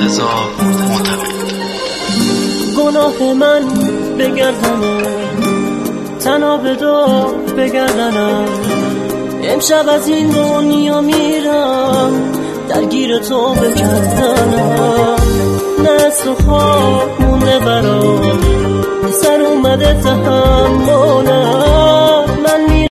رضا معتمد. گناه من بگردنم، تنها به دو بگردنم، امشب از این دنیا میرم، درگیر تو بگردنم. نسل و خواب مونده برام، سر اومده تحملم،